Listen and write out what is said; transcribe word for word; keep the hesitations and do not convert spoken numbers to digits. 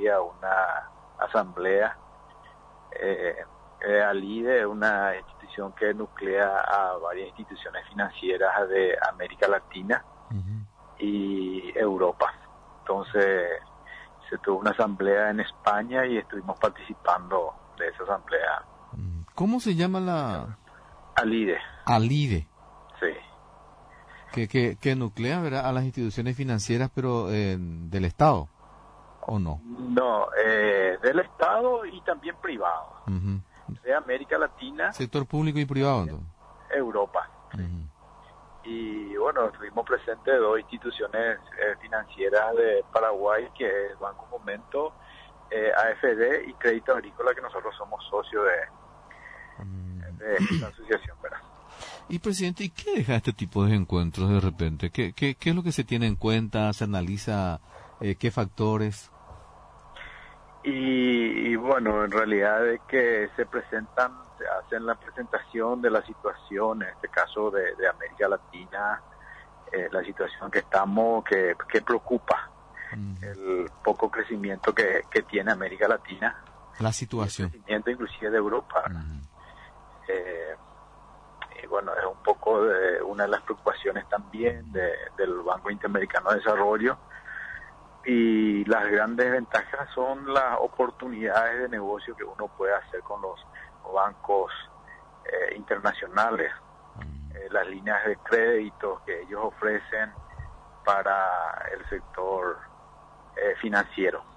día una asamblea. Eh, eh, ALIDE es una institución que nuclea a varias instituciones financieras de América Latina uh-huh. y Europa. Entonces se tuvo una asamblea en España y estuvimos participando de esa asamblea. ¿Cómo se llama la...? ALIDE. ALIDE. Sí. Que, que, que nuclea, ¿verdad?, a las instituciones financieras, pero eh, del Estado, ¿o no? No, eh, del Estado y también privado. Uh-huh. De América Latina. Sector público y privado, entonces. Europa. Sí. Uh-huh. Y bueno, estuvimos presentes dos instituciones eh, financieras de Paraguay, que es Banco Fomento, eh, A F D y Crédito Agrícola, que nosotros somos socios de, uh-huh. de esta asociación, ¿verdad? Y presidente, ¿y qué deja este tipo de encuentros de repente? ¿Qué, qué, qué es lo que se tiene en cuenta? ¿Se analiza eh, qué factores? Y, y bueno, en realidad es que se presentan, se hacen la presentación de la situación, en este caso de, de América Latina, eh, la situación que estamos, que, que preocupa, uh-huh. el poco crecimiento que, que tiene América Latina. La situación. El crecimiento inclusive de Europa. Uh-huh. Eh, y bueno, es un poco de una de las preocupaciones también de, del Banco Interamericano de Desarrollo. Y las grandes ventajas son las oportunidades de negocio que uno puede hacer con los bancos eh, internacionales, eh, las líneas de crédito que ellos ofrecen para el sector eh, financiero.